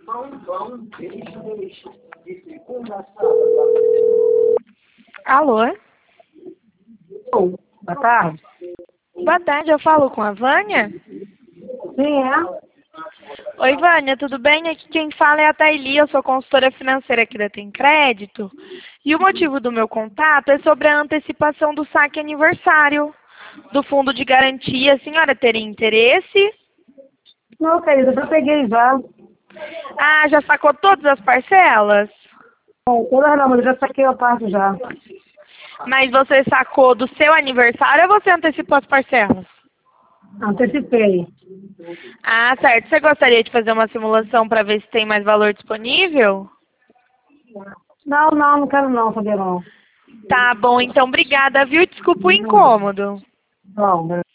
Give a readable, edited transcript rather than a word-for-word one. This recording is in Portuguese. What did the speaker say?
Alô? Boa tarde. Boa tarde, eu falo com a Vânia? Sim, é? Oi, Vânia, tudo bem? Aqui quem fala é a Thaili, eu sou consultora financeira aqui da Tem Crédito. E o motivo do meu contato é sobre a antecipação do saque aniversário do Fundo de Garantia. A senhora teria interesse? Não, querida, eu já peguei já. Ah, já sacou todas as parcelas? Todas não, mas eu já saquei a parte já. Mas você sacou do seu aniversário ou você antecipou as parcelas? Antecipei. Ah, certo. Você gostaria de fazer uma simulação para ver se tem mais valor disponível? Não quero não fazer não. Tá bom, então obrigada, viu? Desculpa o incômodo. Não,